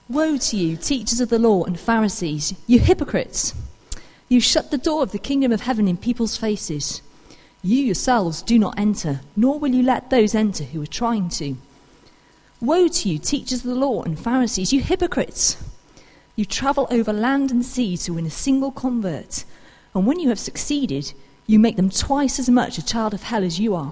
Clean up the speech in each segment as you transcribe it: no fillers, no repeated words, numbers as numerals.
Woe to you, teachers of the law and Pharisees, you hypocrites! You shut the door of the kingdom of heaven in people's faces. You yourselves do not enter, nor will you let those enter who are trying to. Woe to you, teachers of the law and Pharisees, you hypocrites! You travel over land and sea to win a single convert, and when you have succeeded, you make them twice as much a child of hell as you are.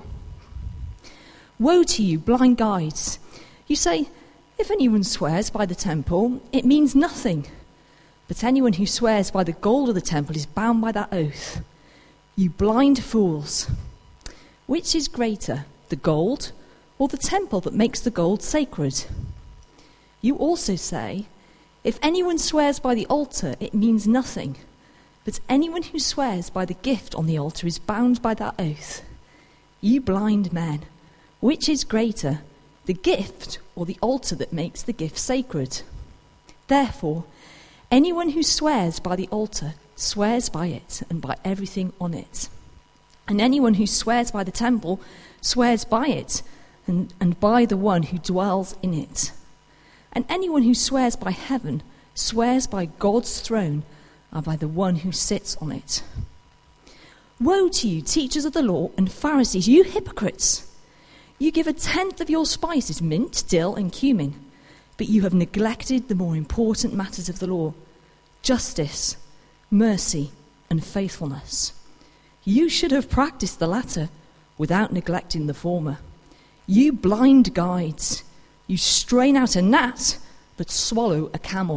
Woe to you, blind guides! You say, if anyone swears by the temple, it means nothing. But anyone who swears by the gold of the temple is bound by that oath. You blind fools! Which is greater, the gold or the temple that makes the gold sacred? You also say, if anyone swears by the altar, it means nothing. But anyone who swears by the gift on the altar is bound by that oath. You blind men! Which is greater, the gift or the altar that makes the gift sacred? Therefore, anyone who swears by the altar swears by it and by everything on it. And anyone who swears by the temple swears by it and by the one who dwells in it. And anyone who swears by heaven swears by God's throne and by the one who sits on it. Woe to you, teachers of the law and Pharisees, you hypocrites! You give 1/10 of your spices, mint, dill, and cumin, but you have neglected the more important matters of the law: justice, mercy, and faithfulness. You should have practiced the latter without neglecting the former. You blind guides! You strain out a gnat, but swallow a camel.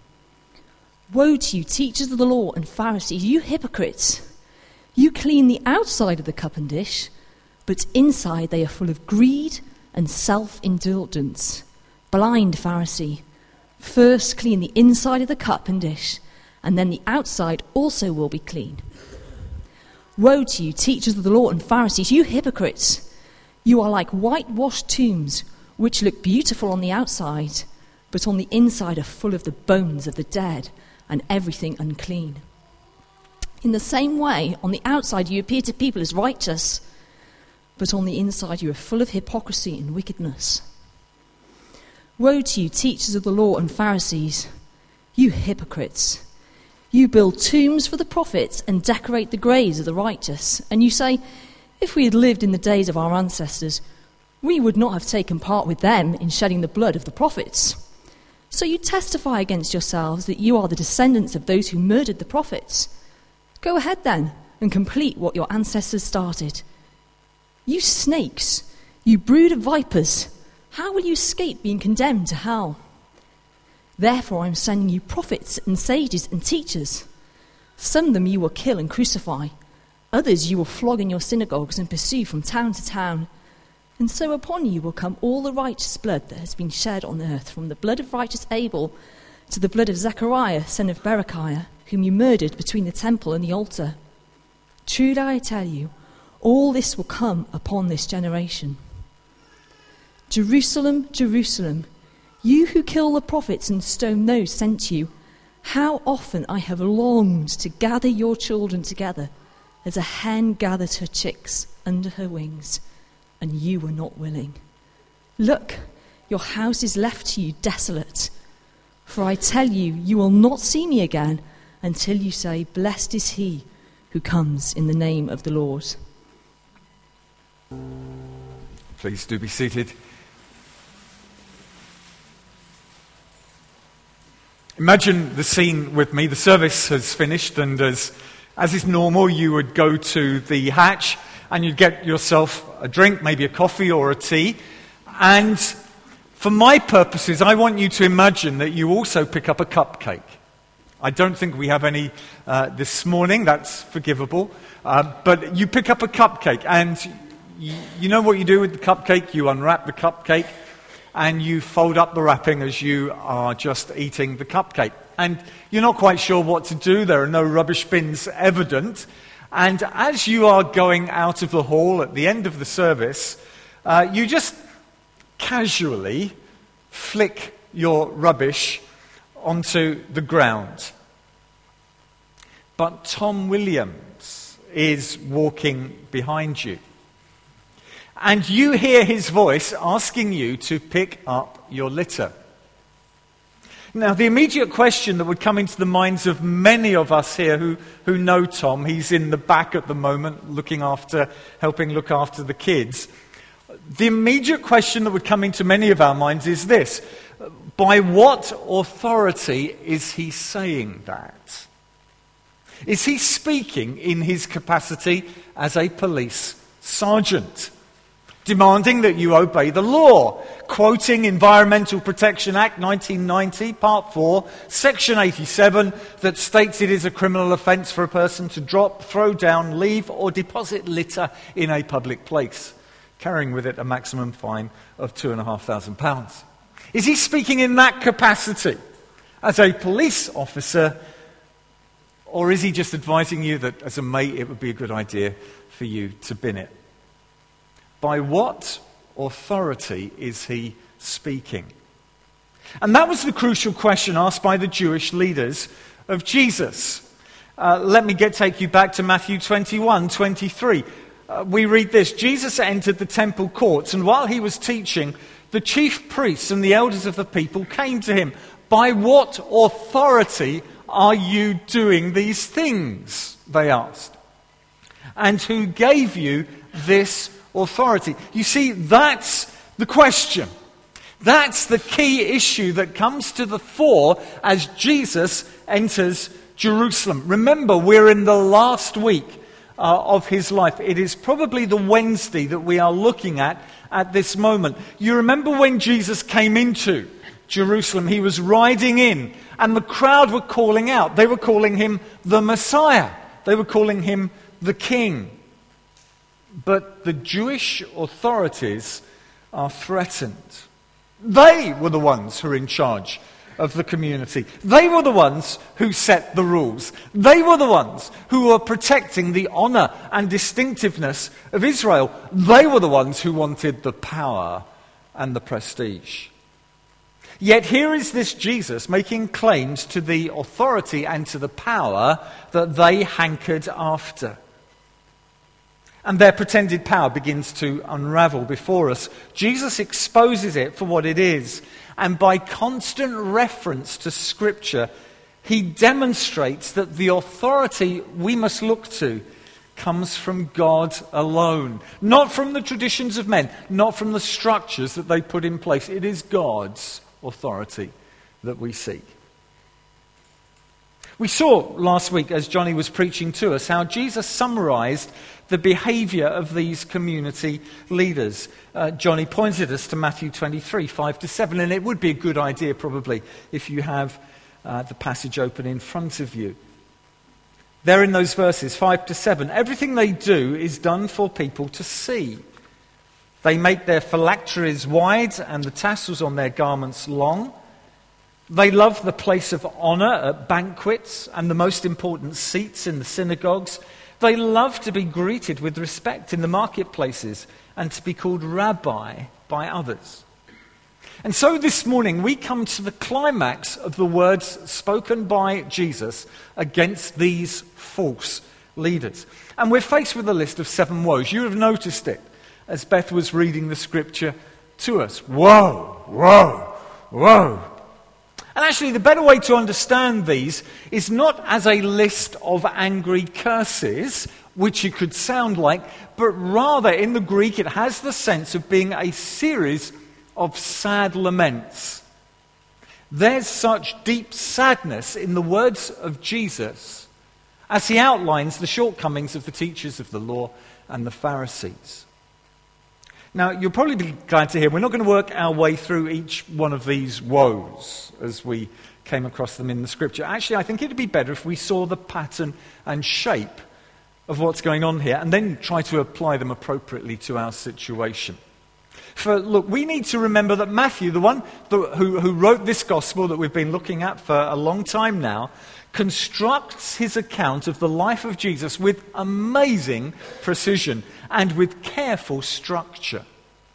Woe to you, teachers of the law and Pharisees, you hypocrites! You clean the outside of the cup and dish, but inside they are full of greed and self-indulgence. Blind Pharisee, first clean the inside of the cup and dish, and then the outside also will be clean. Woe to you, teachers of the law and Pharisees, you hypocrites! You are like whitewashed tombs, which look beautiful on the outside, but on the inside are full of the bones of the dead and everything unclean. In the same way, on the outside you appear to people as righteous, but on the inside you are full of hypocrisy and wickedness. Woe to you, teachers of the law and Pharisees, you hypocrites! You build tombs for the prophets and decorate the graves of the righteous, and you say, if we had lived in the days of our ancestors, we would not have taken part with them in shedding the blood of the prophets. So you testify against yourselves that you are the descendants of those who murdered the prophets. Go ahead then and complete what your ancestors started. You snakes, you brood of vipers, how will you escape being condemned to hell? Therefore I am sending you prophets and sages and teachers. Some of them you will kill and crucify. Others you will flog in your synagogues and pursue from town to town. And so upon you will come all the righteous blood that has been shed on earth, from the blood of righteous Abel to the blood of Zechariah, son of Berechiah, whom you murdered between the temple and the altar. Truly I tell you, all this will come upon this generation. Jerusalem, Jerusalem, you who kill the prophets and stone those sent to you, how often I have longed to gather your children together as a hen gathers her chicks under her wings, and you were not willing. Look, your house is left to you desolate. For I tell you, you will not see me again until you say, blessed is he who comes in the name of the Lord. Please do be seated. Imagine the scene with me. The service has finished, and as is normal, you would go to the hatch and you'd get yourself a drink, maybe a coffee or a tea. And for my purposes, I want you to imagine that you also pick up a cupcake. I don't think we have any this morning. That's forgivable. But you pick up a cupcake, and you know what you do with the cupcake? You unwrap the cupcake, and you fold up the wrapping as you are just eating the cupcake. And you're not quite sure what to do. There are no rubbish bins evident. And as you are going out of the hall at the end of the service, you just casually flick your rubbish onto the ground. But Tom Williams is walking behind you. And you hear his voice asking you to pick up your litter. Now, the immediate question that would come into the minds of many of us here who know Tom, he's in the back at the moment helping look after the kids. The immediate question that would come into many of our minds is this: by what authority is he saying that? Is he speaking in his capacity as a police sergeant, demanding that you obey the law, quoting Environmental Protection Act 1990, Part 4, Section 87, that states it is a criminal offence for a person to drop, throw down, leave or deposit litter in a public place, carrying with it a maximum fine of £2,500. Is he speaking in that capacity as a police officer, or is he just advising you that as a mate it would be a good idea for you to bin it? By what authority is he speaking? And that was the crucial question asked by the Jewish leaders of Jesus. Let me take you back to Matthew 21:23. We read this: Jesus entered the temple courts, and while he was teaching, the chief priests and the elders of the people came to him. By what authority are you doing these things? They asked. And who gave you this authority? You see, that's the question. That's the key issue that comes to the fore as Jesus enters Jerusalem. Remember, we're in the last week of his life. It is probably the Wednesday that we are looking at this moment. You remember when Jesus came into Jerusalem, he was riding in, and the crowd were calling out. They were calling him the Messiah. They were calling him the King. But the Jewish authorities are threatened. They were the ones who are in charge of the community. They were the ones who set the rules. They were the ones who were protecting the honor and distinctiveness of Israel. They were the ones who wanted the power and the prestige. Yet here is this Jesus making claims to the authority and to the power that they hankered after. And their pretended power begins to unravel before us. Jesus exposes it for what it is. And by constant reference to Scripture, he demonstrates that the authority we must look to comes from God alone. Not from the traditions of men, not from the structures that they put in place. It is God's authority that we seek. We saw last week, as Johnny was preaching to us, how Jesus summarized the behavior of these community leaders. Johnny pointed us to Matthew 23, 5-7, and it would be a good idea probably if you have the passage open in front of you. There in those verses, 5-7, everything they do is done for people to see. They make their phylacteries wide and the tassels on their garments long. They love the place of honor at banquets and the most important seats in the synagogues. They love to be greeted with respect in the marketplaces and to be called rabbi by others. And so this morning we come to the climax of the words spoken by Jesus against these false leaders. And we're faced with a list of 7 woes. You have noticed it as Beth was reading the scripture to us. Woe, woe, woe. And actually, the better way to understand these is not as a list of angry curses, which it could sound like, but rather in the Greek it has the sense of being a series of sad laments. There's such deep sadness in the words of Jesus as he outlines the shortcomings of the teachers of the law and the Pharisees. Now, you'll probably be glad to hear we're not going to work our way through each one of these woes as we came across them in the scripture. Actually, I think it'd be better if we saw the pattern and shape of what's going on here and then try to apply them appropriately to our situation. For, look, we need to remember that Matthew, the one who wrote this gospel that we've been looking at for a long time now, constructs his account of the life of Jesus with amazing precision and with careful structure.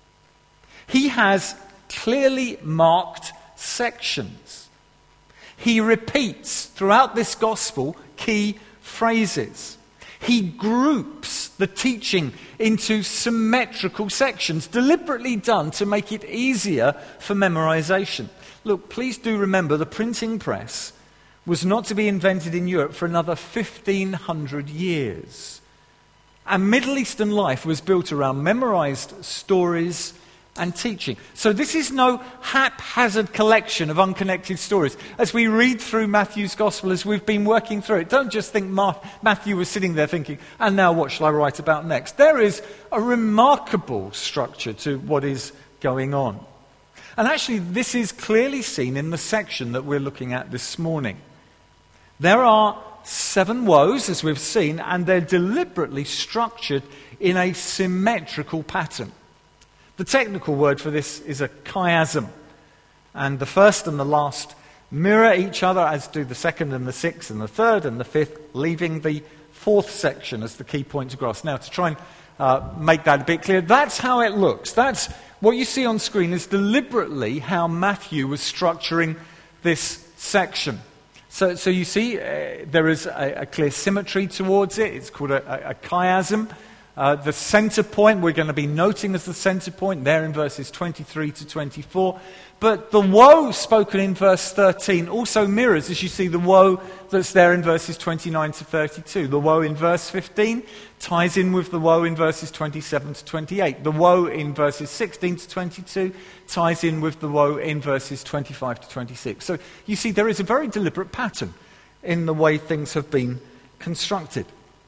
He has clearly marked sections. He repeats throughout this gospel key phrases. He groups the teaching into symmetrical sections, deliberately done to make it easier for memorization. Look, please do remember the printing press was not to be invented in Europe for another 1,500 years. And Middle Eastern life was built around memorized stories and teaching. So this is no haphazard collection of unconnected stories. As we read through Matthew's Gospel, as we've been working through it, don't just think Matthew was sitting there thinking, and now what shall I write about next? There is a remarkable structure to what is going on. And actually, this is clearly seen in the section that we're looking at this morning. There are 7 woes, as we've seen, and they're deliberately structured in a symmetrical pattern. The technical word for this is a chiasm. And the first and the last mirror each other, as do the second and the sixth and the third and the fifth, leaving the fourth section as the key point to grasp. Now, to try and make that a bit clear, that's how it looks. That's what you see on screen is deliberately how Matthew was structuring this section. So you see, there is a clear symmetry towards it. It's called a chiasm. The center point, we're going to be noting as the center point there in verses 23 to 24. But the woe spoken in verse 13 also mirrors, as you see, the woe that's there in verses 29 to 32. The woe in verse 15 ties in with the woe in verses 27 to 28. The woe in verses 16 to 22 ties in with the woe in verses 25 to 26. So you see, there is a very deliberate pattern in the way things have been constructed.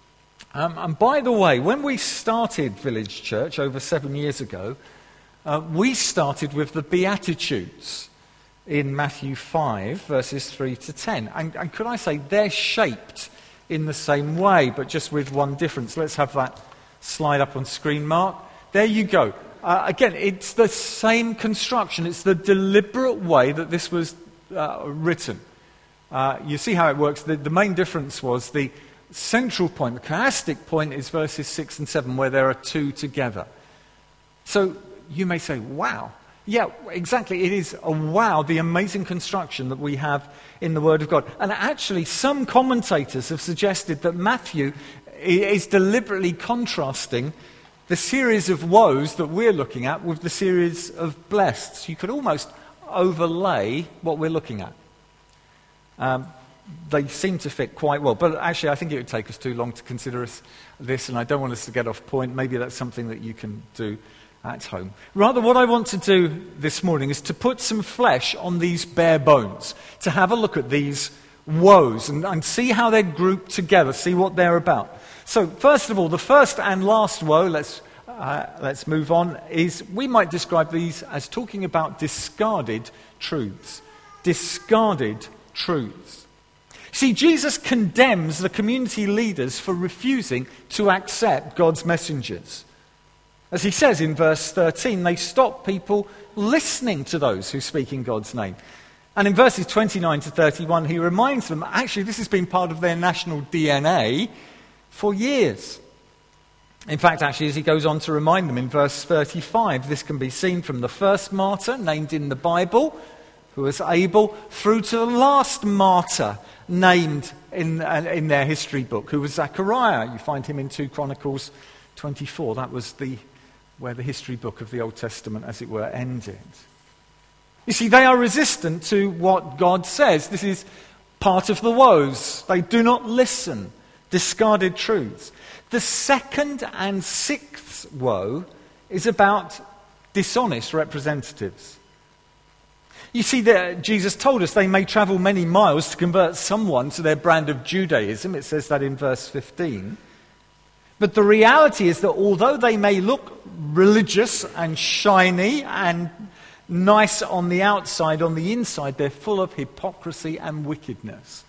And by the way, when we started Village Church over 7 years ago, we started with the Beatitudes in Matthew 5, verses 3 to 10. And could I say, they're shaped in the same way, but just with one difference. Let's have that slide up on screen, Mark. There you go. Again, it's the same construction. It's the deliberate way that this was written. You see how it works. The main difference was the central point, the chiastic point, is verses 6 and 7, where there are 2 together. So you may say, wow. Yeah, exactly. It is a wow, the amazing construction that we have in the Word of God. And actually, some commentators have suggested that Matthew is deliberately contrasting the series of woes that we're looking at with the series of blessed. You could almost overlay what we're looking at. They seem to fit quite well. But actually, I think it would take us too long to consider this, and I don't want us to get off point. Maybe that's something that you can do at home. Rather, what I want to do this morning is to put some flesh on these bare bones, to have a look at these woes and see how they're grouped together, see what they're about. So, first of all, the first and last woe, let's move on, is we might describe these as talking about discarded truths. Discarded truths. See, Jesus condemns the community leaders for refusing to accept God's messengers. As he says in verse 13, they stop people listening to those who speak in God's name. And in verses 29 to 31, he reminds them, actually, this has been part of their national DNA for years. In fact, actually, as he goes on to remind them in verse 35, this can be seen from the first martyr named in the Bible, who was Abel, through to the last martyr named in their history book, who was Zechariah. You find him in 2 Chronicles 24. That was where the history book of the Old Testament, as it were, ended. You see, they are resistant to what God says. This is part of the woes. They do not listen. Discarded truths. The second and sixth woe is about dishonest representatives. You see, Jesus told us they may travel many miles to convert someone to their brand of Judaism. It says that in verse 15. But the reality is that although they may look religious and shiny and nice on the outside, on the inside they're full of hypocrisy and wickedness.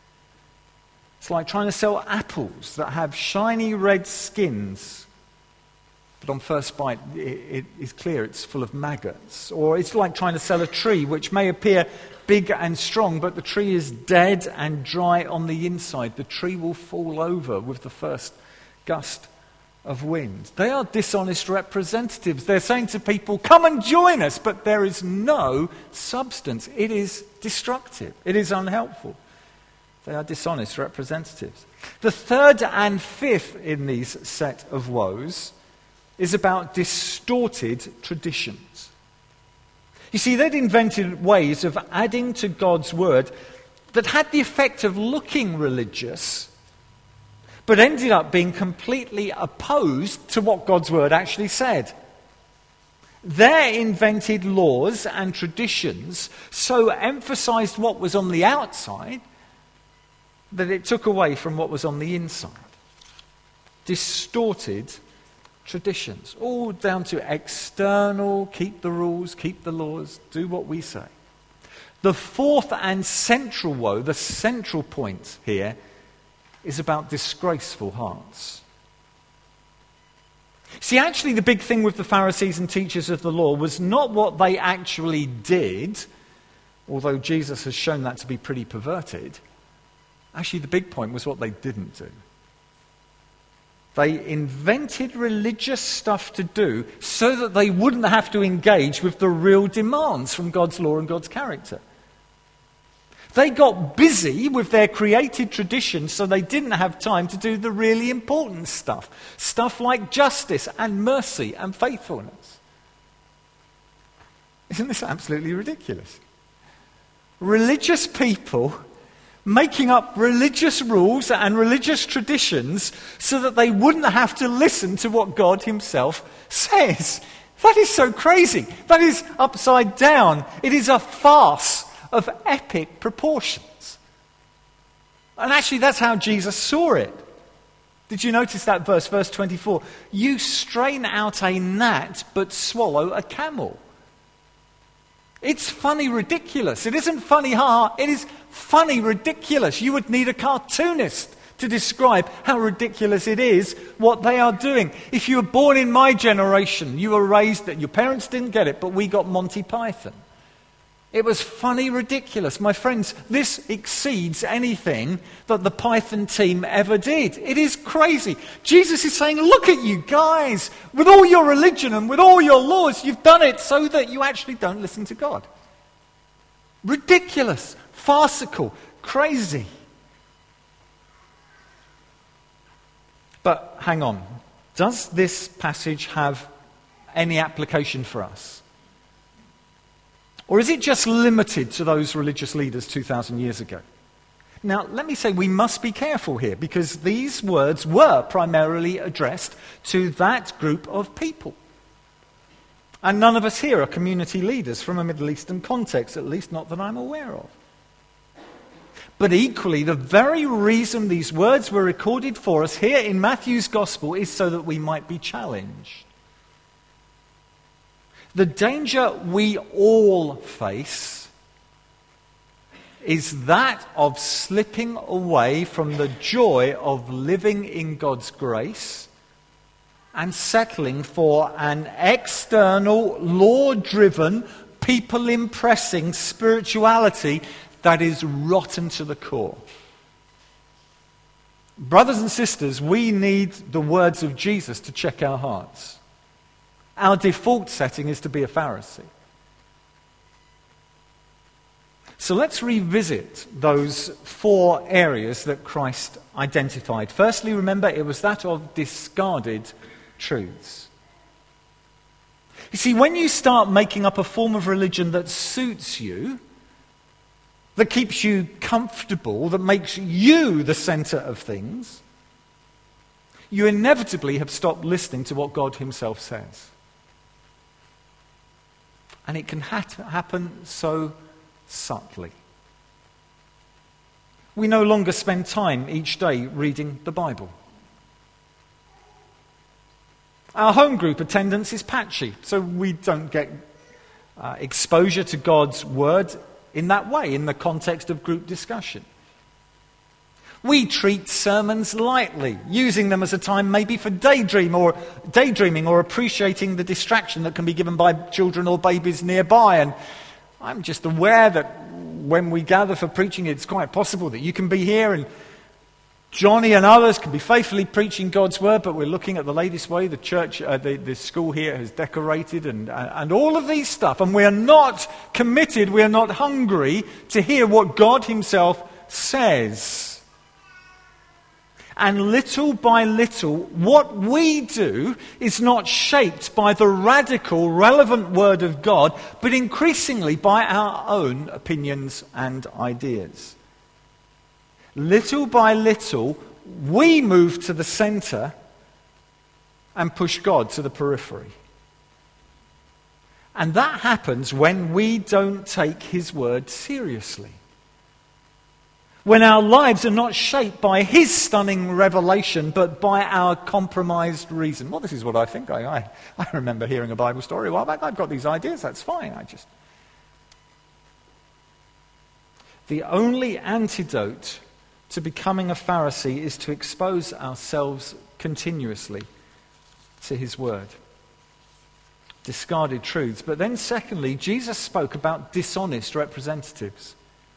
It's like trying to sell apples that have shiny red skins, but on first bite it is clear it's full of maggots. Or it's like trying to sell a tree which may appear big and strong, but the tree is dead and dry on the inside. The tree will fall over with the first gust of wind. They are dishonest representatives. They're saying to people, come and join us, but there is no substance. It is destructive. It is unhelpful. They are dishonest representatives. The third and fifth in these set of woes is about distorted traditions. You see, they'd invented ways of adding to God's word that had the effect of looking religious, but ended up being completely opposed to what God's word actually said. Their invented laws and traditions so emphasized what was on the outside that it took away from what was on the inside. Distorted traditions, all down to external, keep the rules, keep the laws, do what we say. The fourth and central woe, the central point here, is about disgraceful hearts. See, actually the big thing with the Pharisees and teachers of the law was not what they actually did, although Jesus has shown that to be pretty perverted. Actually, the big point was what they didn't do. They invented religious stuff to do so that they wouldn't have to engage with the real demands from God's law and God's character. They got busy with their created traditions so they didn't have time to do the really important stuff. Stuff like justice and mercy and faithfulness. Isn't this absolutely ridiculous? Religious people making up religious rules and religious traditions so that they wouldn't have to listen to what God himself says. That is so crazy. That is upside down. It is a farce of epic proportions. And actually that's how Jesus saw it. Did you notice that verse 24? You strain out a gnat but swallow a camel. It's funny ridiculous. It isn't funny ha. It is funny ridiculous. You would need a cartoonist to describe how ridiculous it is what they are doing. If you were born in my generation, you were raised that your parents didn't get it, but we got Monty Python. It was funny ridiculous. My friends, this exceeds anything that the Python team ever did. It is crazy. Jesus is saying, look at you guys. With all your religion and with all your laws, you've done it so that you actually don't listen to God. Ridiculous, farcical, crazy. But hang on. Does this passage have any application for us? Or is it just limited to those religious leaders 2,000 years ago? Now, let me say we must be careful here because these words were primarily addressed to that group of people. And none of us here are community leaders from a Middle Eastern context, at least not that I'm aware of. But equally, the very reason these words were recorded for us here in Matthew's Gospel is so that we might be challenged. The danger we all face is that of slipping away from the joy of living in God's grace and settling for an external, law-driven, people-impressing spirituality that is rotten to the core. Brothers and sisters, we need the words of Jesus to check our hearts. Our default setting is to be a Pharisee. So let's revisit those four areas that Christ identified. Firstly, remember, it was that of discarded truths. You see, when you start making up a form of religion that suits you, that keeps you comfortable, that makes you the center of things, you inevitably have stopped listening to what God himself says. And it can happen so subtly. We no longer spend time each day reading the Bible. Our home group attendance is patchy, so we don't get exposure to God's word in that way, in the context of group discussion. We treat sermons lightly, using them as a time maybe for daydreaming or appreciating the distraction that can be given by children or babies nearby. And I'm just aware that when we gather for preaching, it's quite possible that you can be here and Johnny and others can be faithfully preaching God's word, but we're looking at the latest way the church, the school here has decorated and all of these stuff. And we are not committed, we are not hungry to hear what God himself says. And little by little, what we do is not shaped by the radical, relevant Word of God, but increasingly by our own opinions and ideas. Little by little, we move to the center and push God to the periphery. And that happens when we don't take His Word seriously. When our lives are not shaped by His stunning revelation, but by our compromised reason. Well, this is what I think. I remember hearing a Bible story a while back. I've got these ideas, that's fine. The only antidote to becoming a Pharisee is to expose ourselves continuously to His Word. Discarded truths. But then secondly, Jesus spoke about dishonest representatives.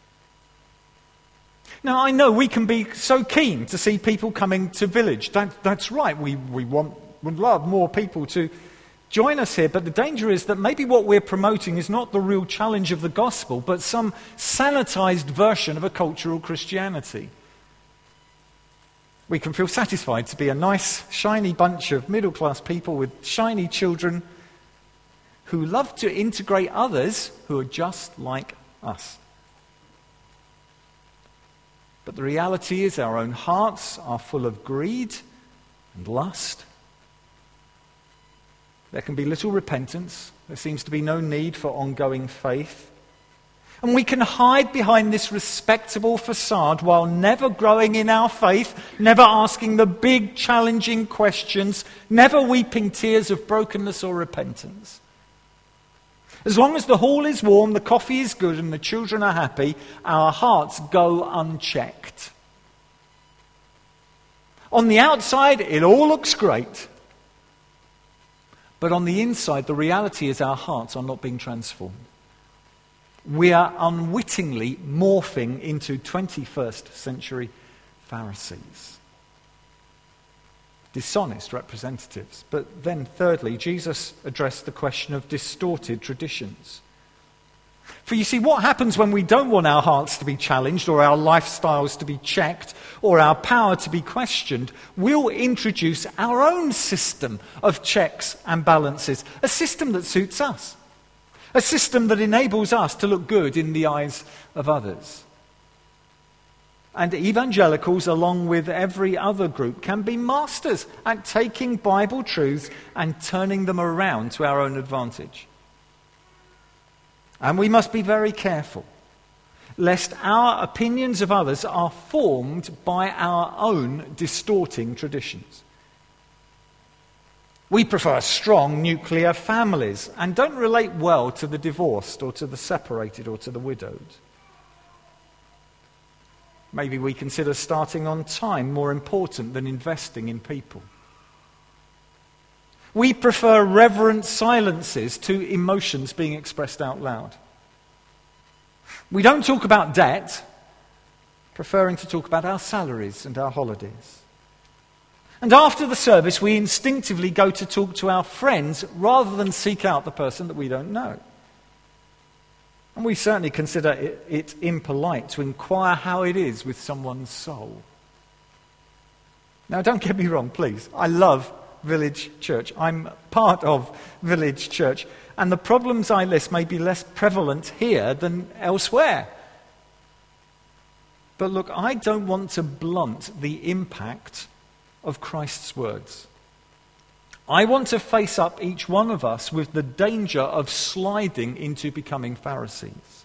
Now, I know we can be so keen to see people coming to Village. That's right. We would love more people to join us here. But the danger is that maybe what we're promoting is not the real challenge of the gospel, but some sanitized version of a cultural Christianity. We can feel satisfied to be a nice, shiny bunch of middle-class people with shiny children who love to integrate others who are just like us. But the reality is our own hearts are full of greed and lust. There can be little repentance. There seems to be no need for ongoing faith. And we can hide behind this respectable facade while never growing in our faith, never asking the big challenging questions, never weeping tears of brokenness or repentance. As long as the hall is warm, the coffee is good, and the children are happy, our hearts go unchecked. On the outside, it all looks great. But on the inside, the reality is our hearts are not being transformed. We are unwittingly morphing into 21st century Pharisees. Dishonest representatives. But then thirdly, Jesus addressed the question of distorted traditions. For you see, what happens when we don't want our hearts to be challenged or our lifestyles to be checked or our power to be questioned? We'll introduce our own system of checks and balances, a system that suits us, a system that enables us to look good in the eyes of others. And evangelicals, along with every other group, can be masters at taking Bible truths and turning them around to our own advantage. And we must be very careful, lest our opinions of others are formed by our own distorting traditions. We prefer strong nuclear families and don't relate well to the divorced or to the separated or to the widowed. Maybe we consider starting on time more important than investing in people. We prefer reverent silences to emotions being expressed out loud. We don't talk about debt, preferring to talk about our salaries and our holidays. And after the service, we instinctively go to talk to our friends rather than seek out the person that we don't know. And we certainly consider it impolite to inquire how it is with someone's soul. Now, don't get me wrong, please. I love Village Church. I'm part of Village Church. And the problems I list may be less prevalent here than elsewhere. But look, I don't want to blunt the impact of Christ's words. I want to face up, each one of us, with the danger of sliding into becoming Pharisees.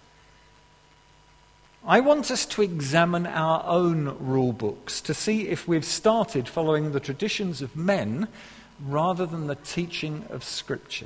I want us to examine our own rule books to see if we've started following the traditions of men rather than the teaching of Scripture.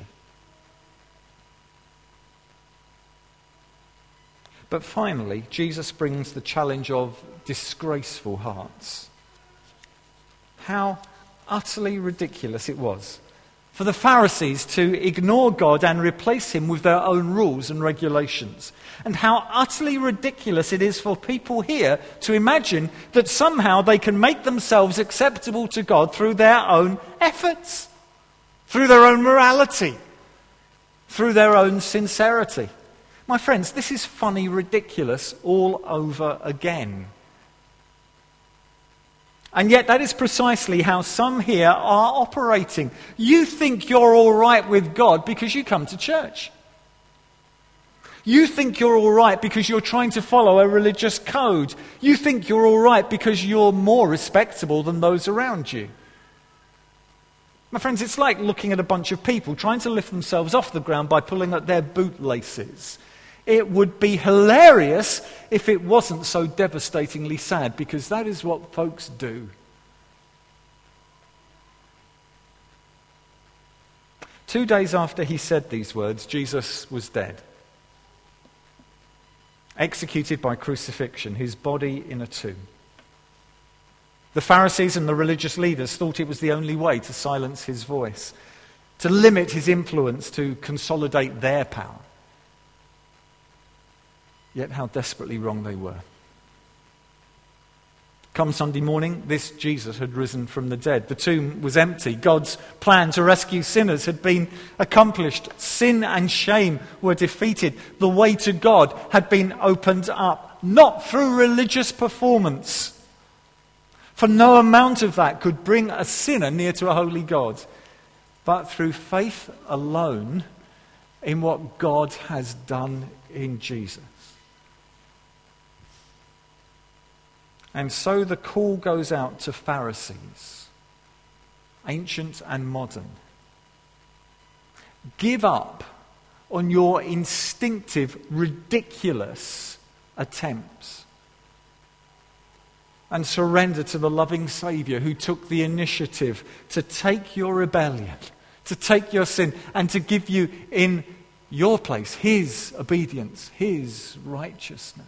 But finally, Jesus brings the challenge of disgraceful hearts. How utterly ridiculous it was for the Pharisees to ignore God and replace him with their own rules and regulations. And how utterly ridiculous it is for people here to imagine that somehow they can make themselves acceptable to God through their own efforts, through their own morality, through their own sincerity. My friends, this is funny ridiculous all over again. And yet that is precisely how some here are operating. You think you're all right with God because you come to church. You think you're all right because you're trying to follow a religious code. You think you're all right because you're more respectable than those around you. My friends, it's like looking at a bunch of people trying to lift themselves off the ground by pulling at their bootlaces. It would be hilarious if it wasn't so devastatingly sad, because that is what folks do. 2 days after he said these words, Jesus was dead, executed by crucifixion, his body in a tomb. The Pharisees and the religious leaders thought it was the only way to silence his voice, to limit his influence, to consolidate their power. Yet how desperately wrong they were. Come Sunday morning, this Jesus had risen from the dead. The tomb was empty. God's plan to rescue sinners had been accomplished. Sin and shame were defeated. The way to God had been opened up, not through religious performance. For no amount of that could bring a sinner near to a holy God, but through faith alone in what God has done in Jesus. And so the call goes out to Pharisees, ancient and modern. Give up on your instinctive, ridiculous attempts and surrender to the loving Saviour who took the initiative to take your rebellion, to take your sin, and to give you in your place his obedience, his righteousness.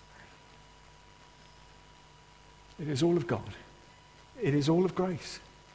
It is all of God. It is all of grace.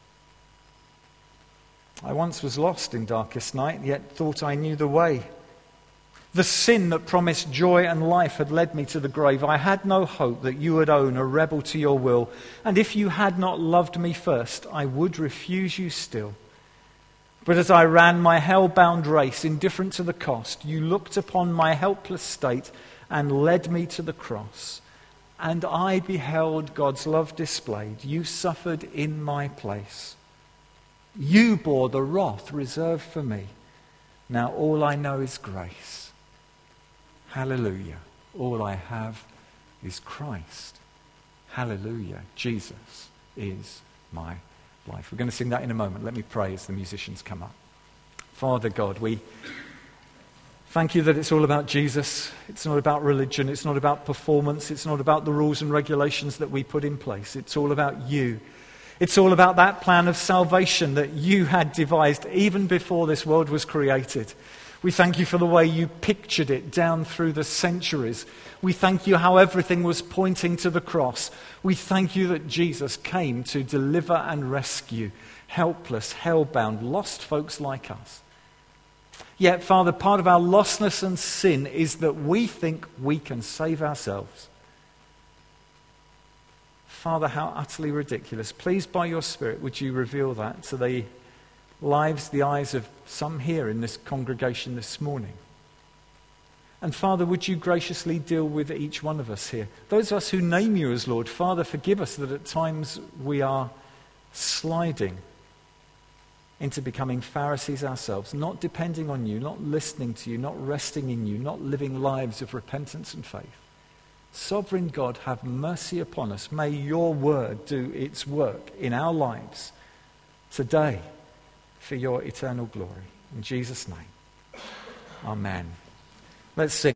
I once was lost in darkest night, yet thought I knew the way. The sin that promised joy and life had led me to the grave. I had no hope that you would own a rebel to your will. And if you had not loved me first, I would refuse you still. But as I ran my hell-bound race, indifferent to the cost, you looked upon my helpless state and led me to the cross. And I beheld God's love displayed. You suffered in my place. You bore the wrath reserved for me. Now all I know is grace. Hallelujah. All I have is Christ. Hallelujah. Jesus is my life. We're going to sing that in a moment. Let me pray as the musicians come up. Father God, we thank you that it's all about Jesus. It's not about religion. It's not about performance. It's not about the rules and regulations that we put in place. It's all about you. It's all about that plan of salvation that you had devised even before this world was created. We thank you for the way you pictured it down through the centuries. We thank you how everything was pointing to the cross. We thank you that Jesus came to deliver and rescue helpless, hell-bound, lost folks like us. Yet, Father, part of our lostness and sin is that we think we can save ourselves. Father, how utterly ridiculous. Please, by your Spirit, would you reveal that to the lives, the eyes of some here in this congregation this morning. And Father, would you graciously deal with each one of us here? Those of us who name you as Lord, Father, forgive us that at times we are sliding into becoming Pharisees ourselves, not depending on you, not listening to you, not resting in you, not living lives of repentance and faith. Sovereign God, have mercy upon us. May your word do its work in our lives today for your eternal glory. In Jesus' name, amen. Let's sing.